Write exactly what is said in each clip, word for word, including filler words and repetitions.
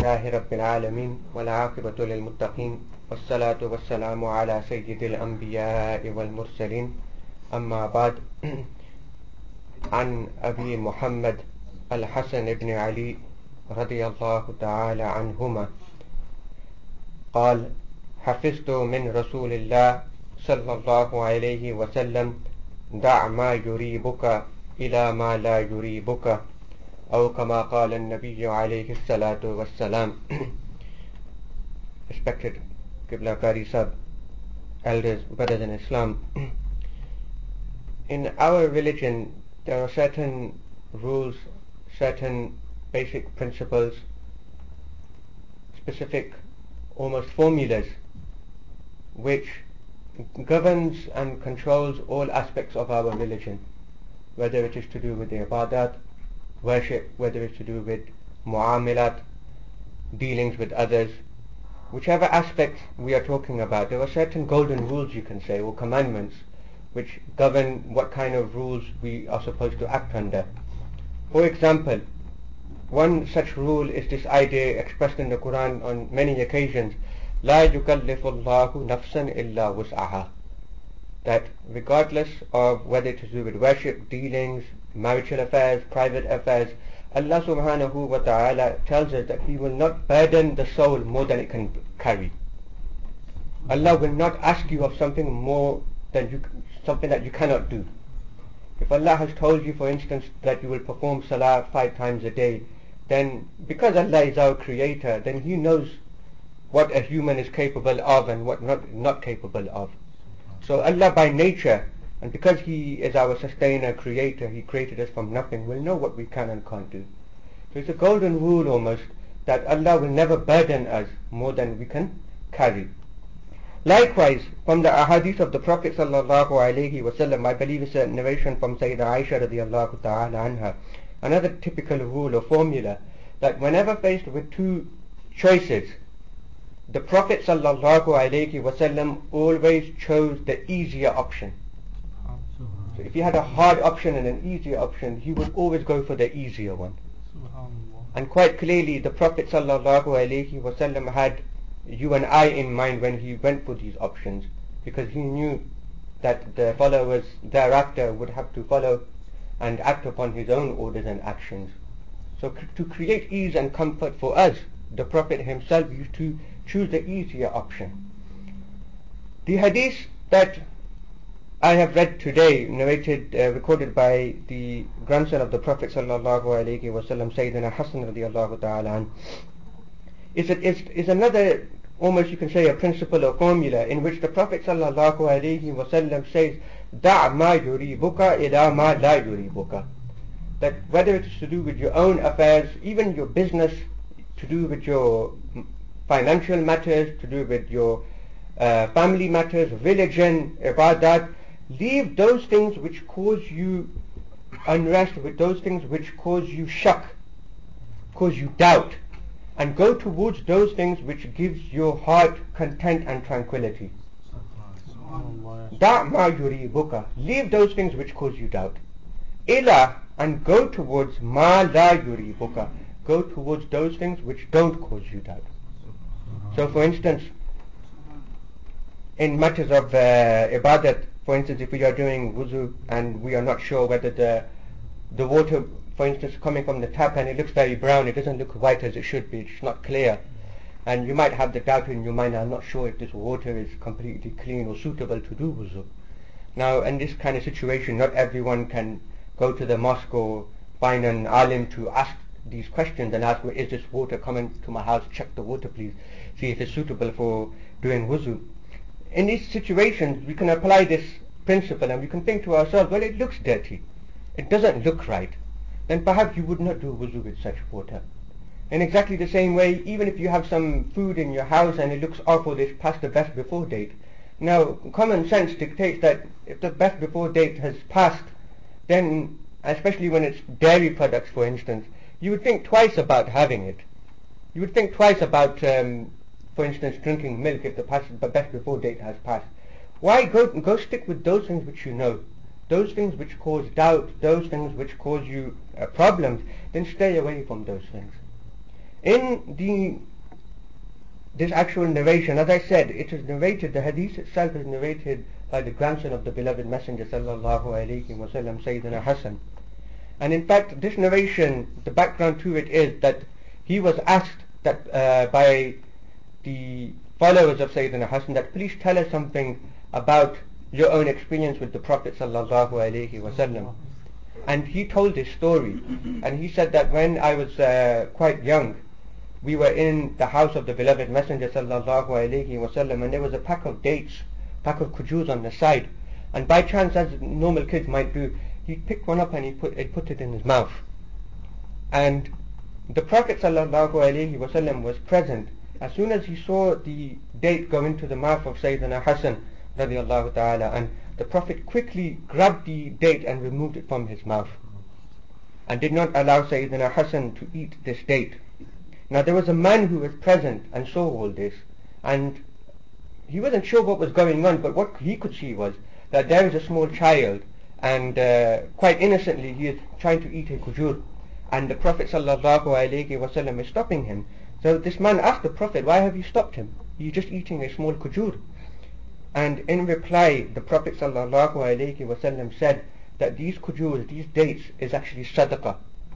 لله رب العالمين والعاقبة للمتقين والصلاة والسلام على سيد الأنبياء والمرسلين أما بعد. عن أبي محمد الحسن بن علي رضي الله تعالى عنهما قال: حفظت من رسول الله صلى الله عليه وسلم: دع ما يريبك إلى ما لا يريبك، أو كما قال النبي عليه الصلاة والسلام. Respected Qibla Qari Sahib, elders, brothers in Islam, in our religion there are certain rules, certain basic principles, specific almost formulas which governs and controls all aspects of our religion, whether it is to do with the ibadat, worship, whether it's to do with mu'amalat, dealings with others, whichever aspect we are talking about. There are certain golden rules, you can say, or commandments which govern what kind of rules we are supposed to act under. For example, one such rule is this idea expressed in the Quran on many occasions: لا يكلف الله نفسا إلا وسعها. That regardless of whether it is to do with worship, dealings, marital affairs, private affairs, Allah subhanahu wa ta'ala tells us that He will not burden the soul more than it can carry. Allah will not ask you of something more than you, something that you cannot do. If Allah has told you, for instance, that you will perform salah five times a day, then because Allah is our creator, then He knows what a human is capable of and what not, not capable of. So Allah by nature, and because He is our sustainer, creator, He created us from nothing, will know what we can and can't do. So it's a golden rule almost, that Allah will never burden us more than we can carry. Likewise, from the ahadith of the Prophet sallallahu alaihi wasallam, I believe it's a narration from Sayyidah Aisha radiallahu ta'ala anha, another typical rule or formula, that whenever faced with two choices, the Prophet sallallahu alaihi wasallam always chose the easier option. So if he had a hard option and an easier option, he would always go for the easier one. And quite clearly the Prophet sallallahu alaihi wasallam had you and I in mind when he went for these options, because he knew that the followers thereafter would have to follow and act upon his own orders and actions. So to create ease and comfort for us, the Prophet himself used to choose the easier option. The hadith that I have read today, narrated, uh, recorded by the grandson of the Prophet sallallahu alaihi wasallam, Sayyidina Hassan radiallahu ta'ala an, is, is, is another, almost you can say, a principle or formula in which the Prophet sallallahu alaihi wasallam says, Da' ma yuribuka ila ma la yuribuka. That whether it is to do with your own affairs, even your business, to do with your financial matters, to do with your uh, family matters, religion, ibadat, leave those things which cause you unrest, with those things which cause you shak, cause you doubt, and go towards those things which gives your heart content and tranquility. Da' ma yuribuka, leave those things which cause you doubt. Ila, and go towards ma la yuribuka, go towards those things which don't cause you doubt. So for instance, in matters of uh, ibadat, for instance, if we are doing wuzu and we are not sure whether the the water, for instance, coming from the tap and it looks very brown, it doesn't look white as it should be, it's not clear, and you might have the doubt in your mind, I'm not sure if this water is completely clean or suitable to do wuzu. Now in this kind of situation, not everyone can go to the mosque or find an alim to ask these questions and ask, well, is this water coming to my house, check the water please, see if it's suitable for doing wuzu. In these situations we can apply this principle and we can think to ourselves, well, it looks dirty, it doesn't look right, then perhaps you would not do wuzu with such water. In exactly the same way, even if you have some food in your house and it looks awful, it's past the best before date. Now common sense dictates that if the best before date has passed, then especially when it's dairy products for instance, you would think twice about having it. You would think twice about, um, for instance, drinking milk if the, pass, the best before date has passed. Why go, go stick with those things which you know, those things which cause doubt, those things which cause you uh, problems, then stay away from those things. In the this actual narration, as I said, it is narrated, the hadith itself is narrated by the grandson of the beloved Messenger sallallahu alayhi wa sallam, Sayyidina Hassan. And in fact, this narration, the background to it is that he was asked that uh, by the followers of Sayyidina Hassan that please tell us something about your own experience with the Prophet sallallahu alayhi wa sallam. And he told his story, and he said that when I was uh, quite young, we were in the house of the beloved Messenger sallallahu alayhi wa sallam, and there was a pack of dates, pack of khujurs on the side, and by chance, as normal kids might do, he picked one up and he put, he put it in his mouth. And the Prophet sallallahu alayhi wa sallam was present. As soon as he saw the date go into the mouth of Sayyidina Hassan radiallahu ta'ala, and the Prophet quickly grabbed the date and removed it from his mouth and did not allow Sayyidina Hassan to eat this date. Now there was a man who was present and saw all this, and he wasn't sure what was going on, but what he could see was that there is a small child, and uh, quite innocently he is trying to eat a khujur, and the Prophet sallallahu alayhi wa sallam is stopping him. So this man asked the Prophet, why have you stopped him? He's just eating a small khujur. And in reply, the Prophet sallallahu alayhi wa sallam said that these khujurs, these dates, is actually sadaqah.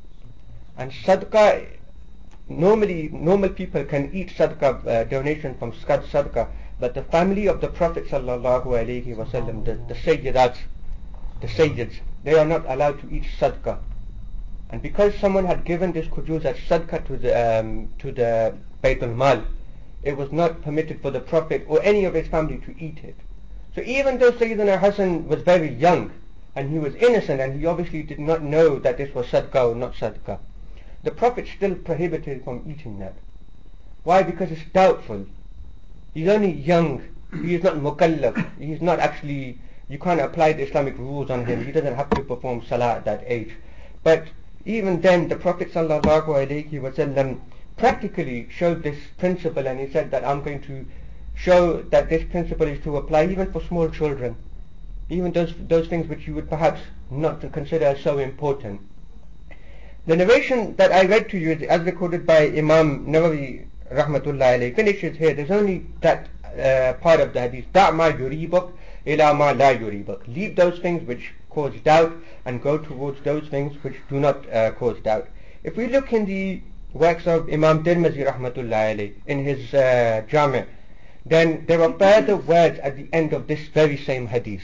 And sadaqah, normally, normal people can eat sadaqah, uh, donation from sadaqah, but the family of the Prophet sallallahu alayhi wa sallam, the, the sayyidats, the sayyids, they are not allowed to eat sadaqah. And because someone had given this khujuz as sadaqah to the um, to the Bayt al-Mal, it was not permitted for the Prophet or any of his family to eat it. So even though Sayyidina Hassan was very young and he was innocent and he obviously did not know that this was sadaqah or not sadaqah, the Prophet still prohibited from eating that. Why? Because it's doubtful. He's only young. He is not mukallaf. He is not actually, you can't apply the Islamic rules on him. He doesn't have to perform salah at that age. But even then, the Prophet sallallahu alayhi wa sallam practically showed this principle, and he said that I'm going to show that this principle is to apply even for small children, even those those things which you would perhaps not consider as so important. The narration that I read to you, as recorded by Imam Nawawi rahmatullah alayhi, finishes here. There's only that uh, part of the hadith, da' ma yuribuk ila ma la yuribuk. Leave those things which cause doubt and go towards those things which do not uh, cause doubt. If we look in the works of Imam Tirmidhi rahmatullah alayhi in his uh, Jami', then there are further words at the end of this very same hadith.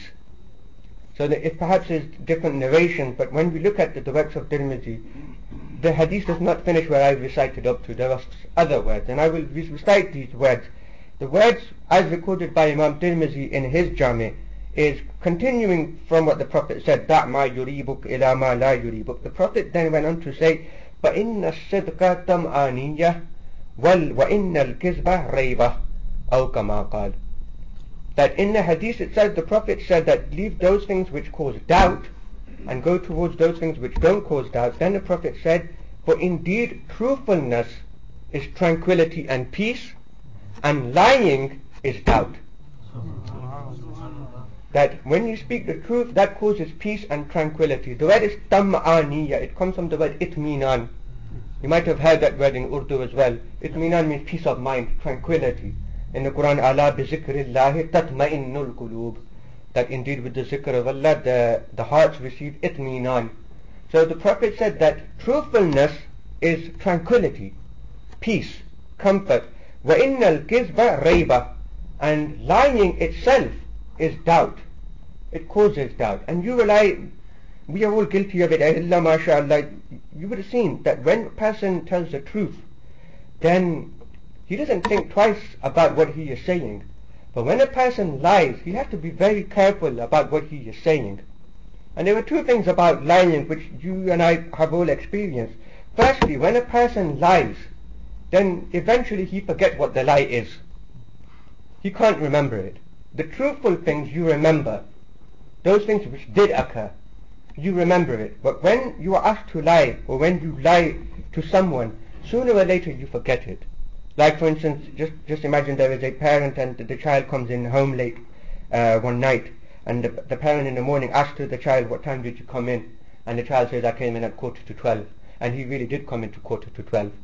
So that it perhaps is different narration, but when we look at the, the works of Tirmidhi, the hadith does not finish where I recited up to. There are other words, and I will recite these words. The words as recorded by Imam Tirmidhi in his Jami' is continuing from what the Prophet said, da' ma yuribuk ila ma la yuribuk. The Prophet then went on to say, فَإِنَّ الصِّدْقَ تَمْآنِيَّةٌ وَإِنَّ الْكِذْبَ رَيْبَةٌ أَوْ كَمَا قَالَ. That in the hadith itself, the Prophet said that leave those things which cause doubt and go towards those things which don't cause doubt. Then the Prophet said, for indeed truthfulness is tranquility and peace, and lying is doubt. That when you speak the truth, that causes peace and tranquility. The word is tam'aniyya. It comes from the word itminan. You might have heard that word in Urdu as well. Itminan means peace of mind, tranquility. In the Quran, ala bi zikrillahi tatma'innul qulub. That indeed with the zikr of Allah, the, the hearts receive itminan. So the Prophet said that truthfulness is tranquility, peace, comfort. Wa innal kizba rayba. And lying itself is doubt. It causes doubt. And you rely, we are all guilty of it. Illa mashallah. You would have seen that when a person tells the truth, then he doesn't think twice about what he is saying. But when a person lies, he has to be very careful about what he is saying. And there are two things about lying which you and I have all experienced. Firstly, when a person lies, then eventually he forgets what the lie is. He can't remember it. The truthful things you remember. Those things which did occur, you remember it. But when you are asked to lie, or when you lie to someone, sooner or later you forget it. Like for instance, just, just imagine there is a parent and the child comes in home late uh, one night, and the, the parent in the morning asks the child, what time did you come in? And the child says, I came in at quarter to twelve. And he really did come into quarter to twelve.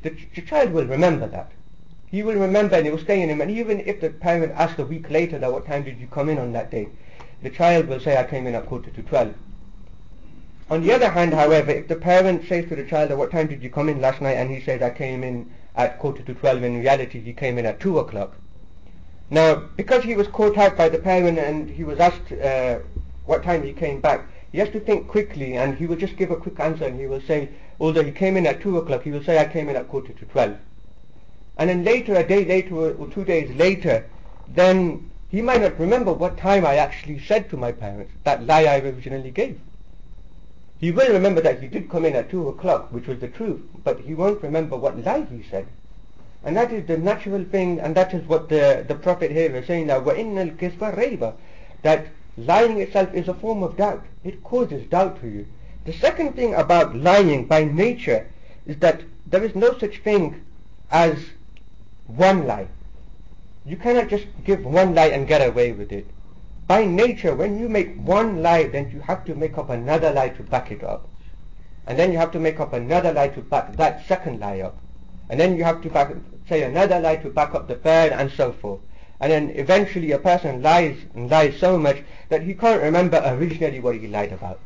the, ch- the child will remember that. He will remember and it will stay in him. And even if the parent asks a week later that what time did you come in on that day, the child will say, I came in at quarter to twelve. On the other hand, however, if the parent says to the child, at what time did you come in last night, and he says, I came in at quarter to twelve, in reality he came in at two o'clock. Now, because he was caught out by the parent and he was asked uh, what time he came back, he has to think quickly, and he will just give a quick answer, and he will say, although he came in at two o'clock, he will say, I came in at quarter to twelve. And then later, a day later or two days later, then he might not remember what time I actually said to my parents, that lie I originally gave. He will remember that he did come in at two o'clock, which was the truth, but he won't remember what lie he said. And that is the natural thing, and that is what the, the Prophet here is saying now, وَإِنَّ الْكِذْبَ رَيْبَ, that lying itself is a form of doubt. It causes doubt to you. The second thing about lying by nature is that there is no such thing as one lie. You cannot just give one lie and get away with it. By nature, when you make one lie, then you have to make up another lie to back it up. And then you have to make up another lie to back that second lie up. And then you have to back, say another lie to back up the third, and so forth. And then eventually a person lies and lies so much that he can't remember originally what he lied about.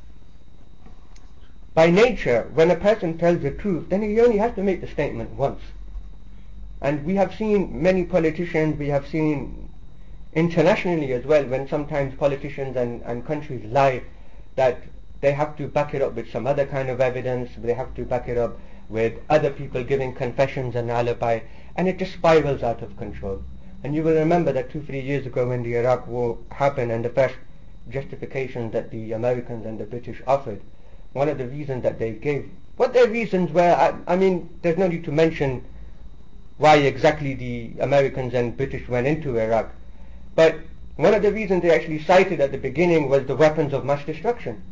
By nature, when a person tells the truth, then he only has to make the statement once. And we have seen many politicians, we have seen internationally as well, when sometimes politicians and, and countries lie, that they have to back it up with some other kind of evidence, they have to back it up with other people giving confessions and alibi, and it just spirals out of control. And you will remember that two, three years ago when the Iraq war happened, and the first justification that the Americans and the British offered, one of the reasons that they gave, what their reasons were, I, I mean, there's no need to mention why exactly the Americans and British went into Iraq, but one of the reasons they actually cited at the beginning was the weapons of mass destruction.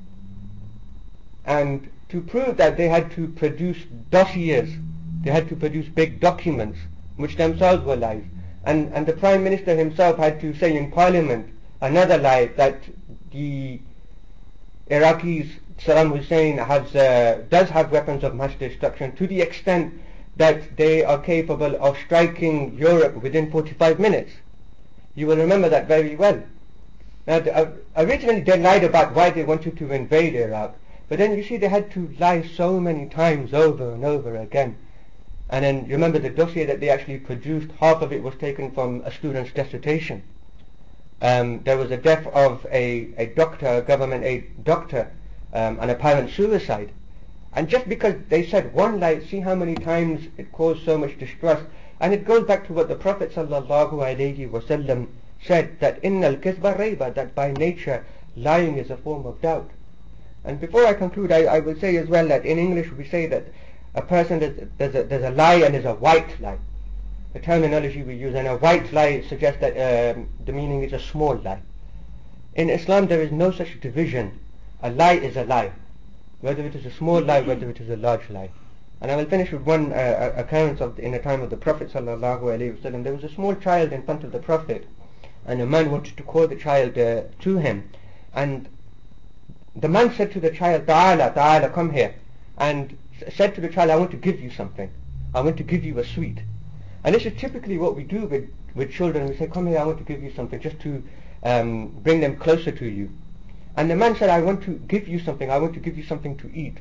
And to prove that, they had to produce dossiers, they had to produce big documents, which themselves were lies. And, and the Prime Minister himself had to say in Parliament another lie, that the Iraqis, Saddam Hussein has, uh, does have weapons of mass destruction to the extent that they are capable of striking Europe within forty-five minutes. You will remember that very well. Now, the, uh, originally they lied about why they wanted to invade Iraq, but then you see they had to lie so many times over and over again. And then remember the dossier that they actually produced, half of it was taken from a student's dissertation. Um, there was a death of a, a doctor, a government aid doctor, um, an apparent suicide. And just because they said one lie, see how many times it caused so much distress. And it goes back to what the Prophet sallallahu alaihi wasallam said, that innal kizba rayba, that by nature lying is a form of doubt. And before I conclude, I, I will say as well that in English we say that a person, there's a, there's a lie and there's a white lie. The terminology we use, and a white lie suggests that um, the meaning is a small lie. In Islam there is no such division. A lie is a lie, whether it is a small lie, whether it is a large lie. And I will finish with one uh, occurrence of the, in the time of the Prophet sallallahu alaihi wasallam. There was a small child in front of the Prophet, and a man wanted to call the child uh, to him, and the man said to the child, Ta'ala, Ta'ala, come here, and said to the child, I want to give you something. I want to give you a sweet. And this is typically what we do with, with children. We say, come here, I want to give you something, just to um, bring them closer to you. And the man said, I want to give you something, I want to give you something to eat.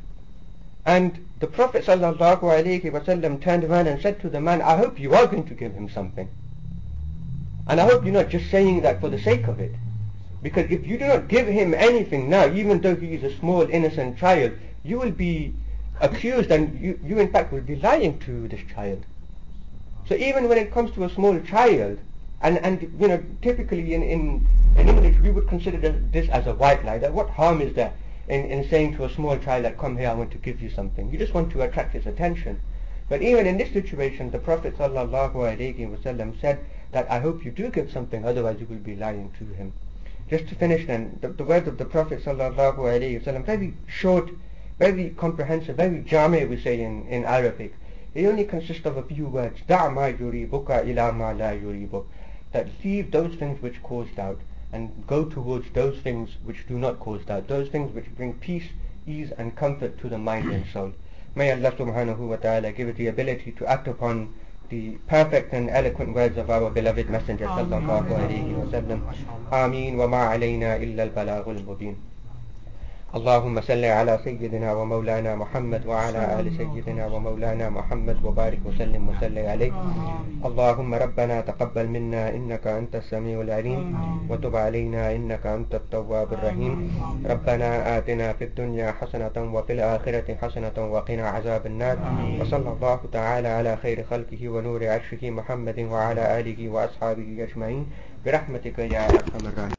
And the Prophet sallallahu alaihi wasallam turned around and said to the man, I hope you are going to give him something. And I hope you're not just saying that for the sake of it. Because if you do not give him anything now, even though he is a small innocent child, you will be accused, and you, you in fact will be lying to this child. So even when it comes to a small child, and, and you know, typically in, in, in English we would consider this as a white lie, that what harm is there in, in saying to a small child that come here, I want to give you something. You just want to attract his attention. But even in this situation, the Prophet sallallahu alaihi wasallam said that I hope you do give something, otherwise you will be lying to him. Just to finish then, the, the words of the Prophet sallallahu alaihi wasallam, very short, very comprehensive, very jami we say in, in Arabic. It only consists of a few words. دَعْ مَا يُرِيبُكَ إِلَى مَا لَا يُرِيبُكَ, that leave those things which cause doubt and go towards those things which do not cause doubt, those things which bring peace, ease and comfort to the mind and soul. May Allah subhanahu wa ta'ala give us the ability to act upon the perfect and eloquent words of our beloved Messenger sallallahu alayhi wa sallam. Ameen wa ma alayna illa al-balagul mubin. اللهم صل على سيدنا ومولانا محمد وعلى آل سيدنا ومولانا محمد وبارك وسلم وسلم عليه. اللهم ربنا تقبل منا إنك أنت السميع العليم وتب علينا إنك أنت التواب الرحيم. ربنا آتنا في الدنيا حسنة وفي الآخرة حسنة وقنا عذاب النار. وصلى الله تعالى على خير خلقه ونور عرشه محمد وعلى آله وأصحابه أجمعين برحمتك يا أرحم الراحمين.